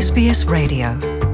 SBS Radio.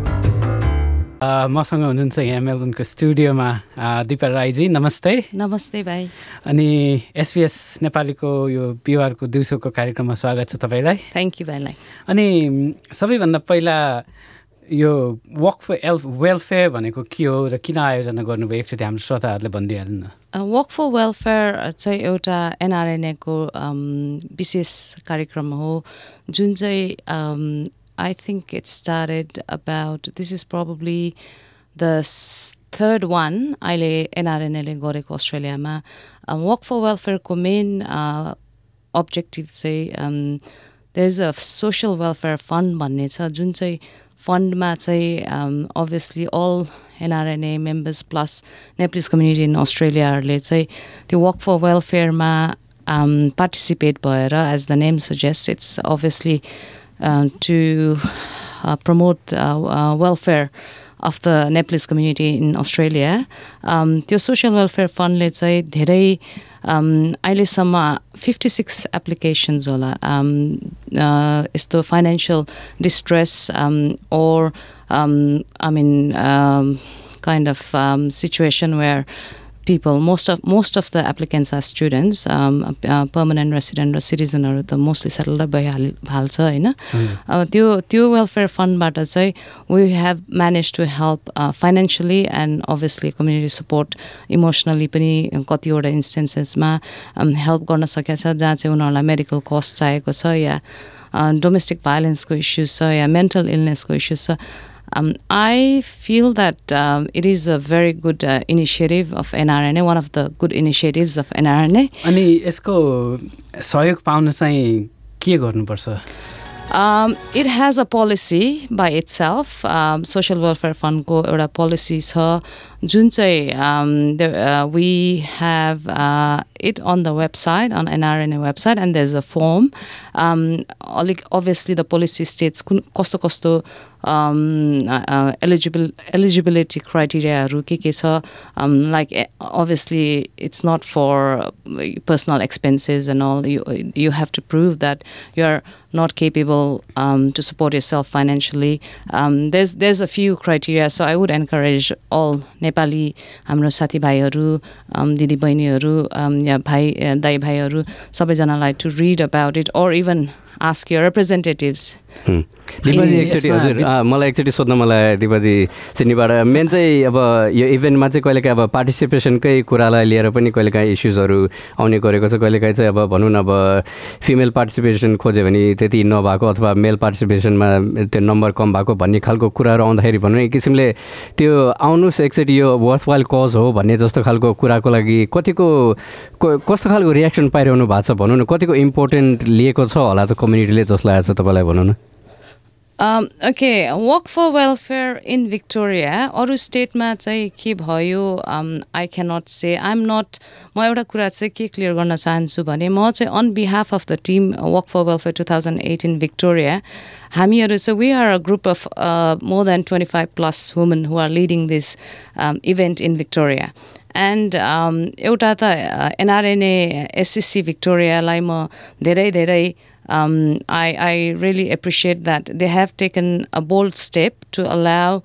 मसँग हुनुहुन्छ यहाँ मेलबर्नको स्टुडियोमा दिपा राईजी। नमस्ते। नमस्ते भाइ। अनि SBS नेपालीको यो बिहिबारको दिउँसोको कार्यक्रममा स्वागत छ तपाईँलाई। थ्याङ्क यू भाइलाई। अनि सबैभन्दा पहिला यो वक फर वेलफेयर भनेको के हो र किन आयोजना गर्नुभयो एकचोटि हाम्रो श्रोताहरूले भनिदिइहाल्नु न। वक फर वेलफेयर चाहिँ एउटा एनआरएनएको विशेष कार्यक्रम हो जुन चाहिँ I think it started about, this is probably the third one अहिले एनआरएनएले गरेको अस्ट्रेलियामा। वक फर वेलफेयरको मेन अब्जेक्टिभ चाहिँ there's a social welfare fund भन्ने छ जुन चाहिँ फन्डमा चाहिँ obviously all NRNA members plus Nepalese community in अस्ट्रेलियाहरूले चाहिँ त्यो वक फर वेलफेयरमा participate भएर, as the name suggests, it's obviously to promote welfare of the Nepalese community in Australia. त्यो social welfare fund ले चाहिँ धेरै अहिलेसम्म 56 applications होला यस्तो financial distress or I mean kind of situation where people, most of the applicants are students, permanent resident or citizen or the mostly settled भइहाल्छ हैन। त्यो welfare fund बाट चाहिँ we have managed to help financially and obviously community support emotionally पनि कतिवटा instances मा help गर्न सकेको छ जहाँ चाहिँ उनीहरूलाई medical cost चाहिएको छ या domestic violence को issues छ या mental illness को issues छ। I feel that it is a very good initiative of NRNA, one of the good initiatives of NRNA. अनि यसको सहयोग पाउन चाहिँ के गर्नुपर्छ? It has a policy by itself. Social Welfare Fund को एउटा policy छ जुन चाहिँ we have it on the website, on NRNA website, and there's a form. Obviously the policy states कस्तो eligibility criteria हरू के छ, like obviously it's not for personal expenses and all. You have to prove that you're not capable to support yourself financially. There's a few criteria, so I would encourage all Nepali हाम्रो साथीभाइहरू, दिदीबहिनीहरू या दाइ भाइहरू सबैजनालाई to read about it or even ask your representatives. दिपाजी एकचोटि हजुर मलाई एकचोटि सोध्न मलाई दिपाजी सिडनीबाट मेन चाहिँ अब यो इभेन्टमा चाहिँ कहिलेकाहीँ अब पार्टिसिपेसनकै कुरालाई लिएर पनि कहिलेकाहीँ इस्युजहरू आउने गरेको छ। कहिलेकाहीँ चाहिँ अब भनौँ न अब फिमेल पार्टिसिपेसन खोज्यो भने त्यति नभएको अथवा मेल पार्टिसिपेसनमा त्यो नम्बर कम भएको भन्ने खालको कुराहरू आउँदाखेरि भनौँ एक किसिमले त्यो आउनुहोस् एकचोटि यो वर्थवाइल कज हो भन्ने जस्तो खालको कुराको लागि कस्तो खालको रियाक्सन पाइरहनु भएको छ भनौँ न, कतिको इम्पोर्टेन्ट लिएको छ होला त कम्युनिटीले जसलाई आज तपाईँलाई भनौँ न। Okay, Walk for Welfare in Victoria, अरू स्टेटमा चाहिँ के भयो I cannot say. म एउटा कुरा चाहिँ के क्लियर गर्न चाहन्छु भने म चाहिँ on behalf of the team Walk for Welfare 2008 in Victoria, हामीहरू चाहिँ we are a group of more than 25 plus women who are leading this event in Victoria. And एउटा त NRNA SCC Victoriaलाई म धेरै I really appreciate that they have taken a bold step to allow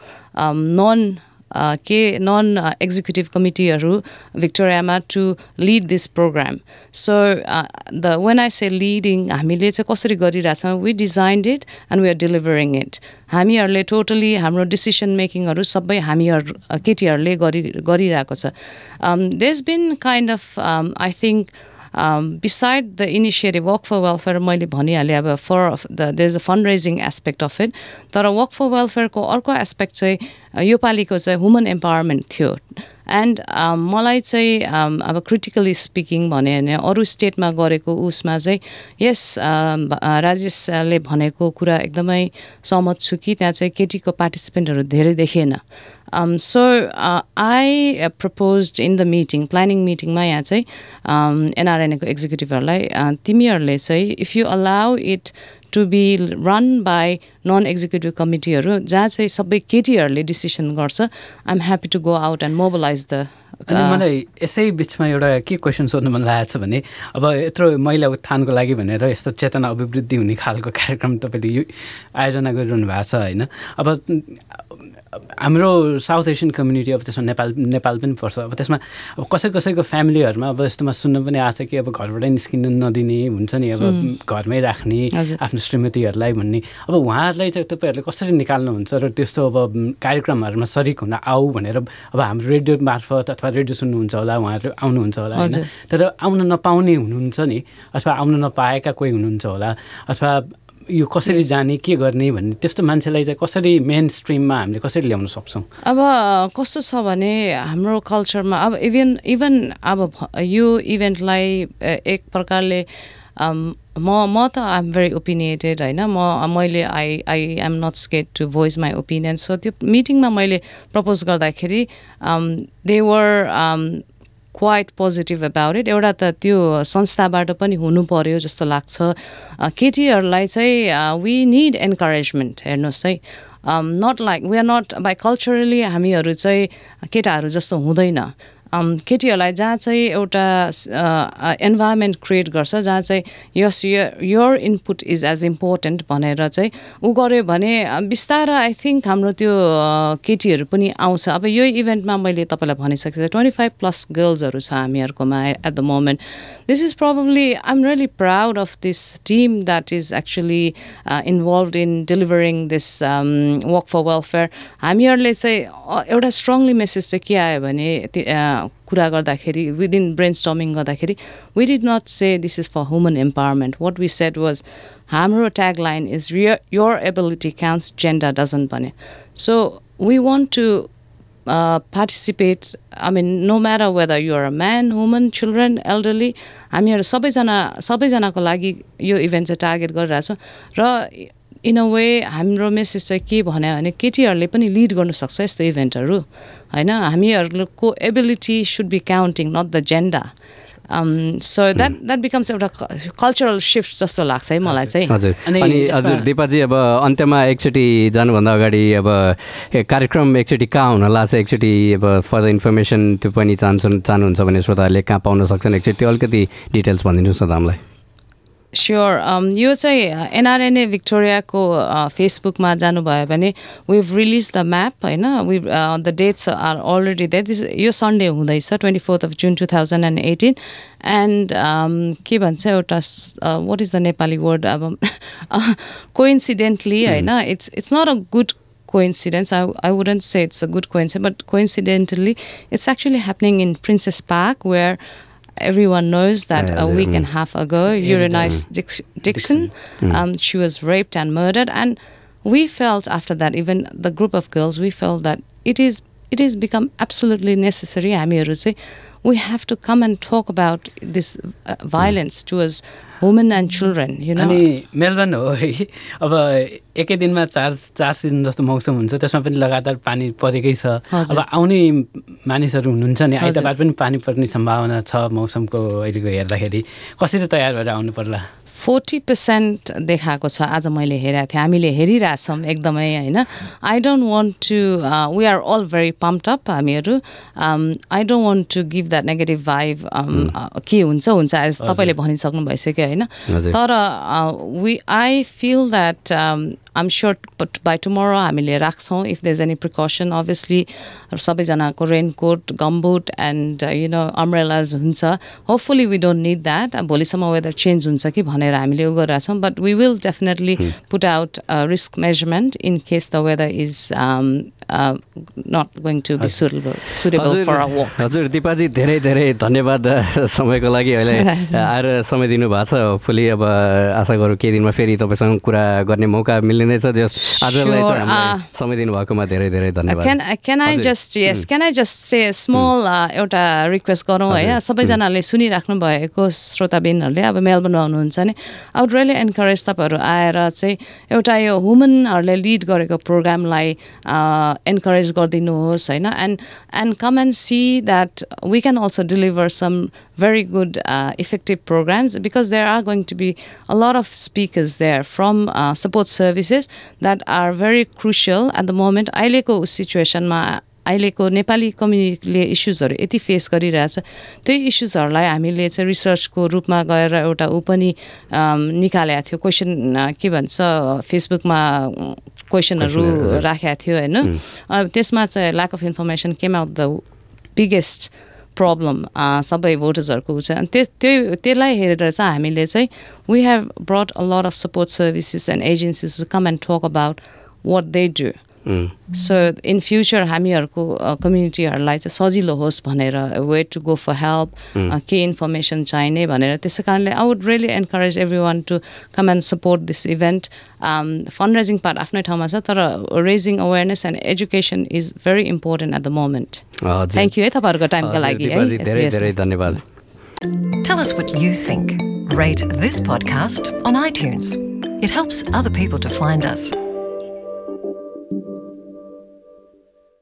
non-executive committeeहरू Victoriaमा to lead this program. So when I say leading, हामीले चाहिँ कसरी गरिरहेछौँ, we designed it and we are delivering it. हामीहरूले totally हाम्रो decision makingहरू सबै हामीहरू केटीहरूले गरिरहेको छ. There's been kind of I think beside the initiative Walk for Welfare मैले भनिहालेँ अब there's a fundraising aspect of it, तर Walk for Welfare को अर्को aspect चाहिँ यो पालिको चाहिँ women empowerment थियो. And मलाई चाहिँ अब critically speaking भने भने अरू स्टेटमा गरेको उसमा चाहिँ यस राजेशले भनेको कुरा एकदमै सहमत छु कि त्यहाँ चाहिँ केटीको पार्टिसिपेन्टहरू धेरै देखिएन. So I proposed in the meeting, planning meeting मा यहाँ चाहिँ NRNA को executiveहरूलाई तिमीहरूले चाहिँ if you allow it to be run by non executive कमिटीहरू जहाँ चाहिँ सबै केटीहरूले डिसिसन गर्छ I am happy to go out and mobilise the अनि मलाई यसै बिचमा एउटा के क्वेसन सोध्नु मन लागेको छ भने अब यत्रो महिला उत्थानको लागि भनेर यस्तो चेतना अभिवृद्धि हुने खालको कार्यक्रम तपाईँले आयोजना गरिरहनु भएको छ होइन अब हाम्रो साउथ एसियन कम्युनिटी अब त्यसमा नेपाल पनि पर्छ अब त्यसमा अब कसैको फ्यामिलीहरूमा अब यस्तोमा सुन्न पनि आएको छ कि अब घरबाटै निस्किन नदिने हुन्छ नि अब घरमै राख्ने आफ्नो श्रीमतीहरूलाई भन्ने अब उहाँहरूलाई चाहिँ तपाईँहरूले कसरी निकाल्नुहुन्छ र त्यस्तो अब कार्यक्रमहरूमा सरिक हुन आऊ भनेर अब हाम्रो रेडियो मार्फत अथवा रेडियो सुन्नुहुन्छ होला उहाँहरू आउनुहुन्छ होला होइन तर आउन नपाउने हुनुहुन्छ नि अथवा आउन नपाएका कोही हुनुहुन्छ होला अथवा यो कसरी जाने के गर्ने भन्ने त्यस्तो मान्छेलाई चाहिँ कसरी मेन स्ट्रिममा हामीले कसरी ल्याउन सक्छौँ अब कस्तो छ भने हाम्रो कल्चरमा अब इभन अब यो इभेन्टलाई एक प्रकारले म त आइ एम भेरी ओपिनिएटेड होइन मैले I am not scared to voice my opinion so त्यो मिटिङमा मैले प्रपोज गर्दाखेरि they were quite positive about it एउटा त त्यो संस्थाबाट पनि हुनु पर्यो जस्तो लाग्छ केटीहरूलाई चाहिँ वी निड एन्करेजमेन्ट हेर्नुहोस् है not like we are not by culturally हामीहरू चाहिँ केटाहरू जस्तो हुँदैन केटीहरूलाई जहाँ चाहिँ एउटा इन्भाइरोमेन्ट क्रिएट गर्छ जहाँ चाहिँ yes your input is as important भनेर चाहिँ ऊ गऱ्यो भने बिस्तारै आई थिङ्क हाम्रो त्यो केटीहरू पनि आउँछ अब यो इभेन्टमा मैले तपाईँलाई भनिसकेको छु 25+ गर्ल्सहरू छ हामीहरूकोमा at the moment this is probably I am really proud of this team that is actually involve in delivering this work for welfare हामीहरूले चाहिँ एउटा स्ट्रङली मेसेज चाहिँ के आयो भने कुरा गर्दाखेरि विदिन ब्रेन स्टर्मिङ गर्दाखेरि we did not say this is for women empowerment what we said was हाम्रो tagline is your ability counts gender doesn't भने so we want to participate I mean no matter whether you're a man, woman, children, elderly हामीहरू सबैजनाको लागि यो event चाहिँ target गरिरहेछौँ र in a way हाम्रो मेसेज चाहिँ के भन्यो भने केटीहरूले पनि लिड गर्नु सक्छ यस्तो इभेन्टहरू होइन हामीहरूको ability should be counting not the gender so that becomes एउटा कल्चरल शिफ्ट जस्तो लाग्छ है मलाई चाहिँ हजुर अनि हजुर दिपाजी अब अन्त्यमा एकचोटि जानुभन्दा अगाडि अब कार्यक्रम एकचोटि कहाँ हुन लाग्छ एकचोटि अब फर्दर इन्फर्मेसन त्यो पनि चाहनुहुन्छ भने श्रोताहरूले कहाँ पाउन सक्छन् एकचोटि त्यो अलिकति डिटेल्स भनिदिनुहोस् न त हामीलाई स्योर यो चाहिँ एनआरएनए भिक्टोरियाको फेसबुकमा जानुभयो भने विभ रिलिज द म्याप होइन the dates are already there this यो सन्डे हुँदैछ 24 जुन 2018 एन्ड के भन्छ एउटा what is the Nepali word अब कोइन्सिडेन्टली होइन it's not a good coincidence. I wouldn't say it's a good coincidence, but coincidentally, it's actually happening in Princess Park, where everyone knows that a week and a half ago, Eunice Dixon, she was raped and murdered, and we felt after that, even the group of girls, we felt that it is become absolutely necessary. We have to come and talk about this violence towards women and children, you know. अनि Melbourne हो है अब एकै दिनमा चार season जस्तो मौसम हुन्छ त्यसमा पनि लगातार पानी परेकै छ अब आउने मानिसहरू हुनुहुन्छ नि आइतबार पनि पानी पर्ने सम्भावना छ मौसमको अहिलेको हेर्दाखेरि कसरी तयार भएर आउनु पर्ला 40% देखाएको छ आज मैले हेरेको थिएँ हामीले हेरिरहेछौँ एकदमै होइन I don't want to we are all very pumped up हामीहरू I don't want to give that negative vibe के हुन्छ एज तपाईँले भनिसक्नु भइसक्यो होइन तर I feel that I'm sure by tomorrow हामीले राख्छौँ if there's any precaution obviously सबैजनाको raincoat, gumboot and umbrellas हुन्छ hopefully we don't need that भोलिसम्म weather change हुन्छ कि भनेर हामीले उ गरिरहेछौँ but we will definitely put out a risk measurement in case the weather is not going to be suitable for a walk. हजुर दिपाजी धेरै धेरै धन्यवाद समयको लागि अहिले आएर समय दिनु भएको छ होपफुली अब आशा गरौँ केही दिनमा फेरि तपाईँसँग कुरा गर्ने मौका मिल्नेछ आजलाई चाहिँ हामीलाई समय दिनुभएकोमा धेरै धेरै धन्यवाद. Can I just say a small एउटा रिक्वेस्ट गरौँ है सबैजनाले सुनिराख्नु भएको श्रोताबिनहरूले अब मेलबर्नमा हुनुहुन्छ नि आई वुड रियली एन्करेज तपाईँहरू आएर चाहिँ एउटा यो वुमनहरूले लिड गरेको प्रोग्रामलाई encourage गरिदिनुहोस् होइन and come and see that we can also deliver some very good effective programs, because there are going to be a lot of speakers there from support services that are very crucial at the moment. अहिलेको सिचुएसनमा अहिलेको नेपाली कम्युनिटीले इस्युजहरू यति face गरिरहेछ, त्यही इस्युजहरूलाई हामीले चाहिँ रिसर्चको रूपमा गएर एउटा ऊ पनि निकालेको थियो, क्वेसन के भन्छ फेसबुकमा क्वेसनहरू राखेको थियो होइन। त्यसमा चाहिँ lack of information came out the biggest problem सबै भोटर्सहरूको छ। त्यसलाई हेरेर चाहिँ हामीले चाहिँ we have brought a lot of support services and agencies to come and talk about what they do. So in future हामीहरूको कम्युनिटीहरूलाई चाहिँ सजिलो होस् भनेर way to go for help, के इन्फर्मेसन चाहिने भनेर। त्यसै कारणले I would really encourage everyone to come and support this event. Fund raising part आफ्नै ठाउँमा छ, तर raising awareness and education is very important at the moment. Thank you है तपाईँहरूको टाइमको लागि है। धेरै धेरै धन्यवाद। Tell us what you think. Rate this podcast on iTunes. It helps other people to find us.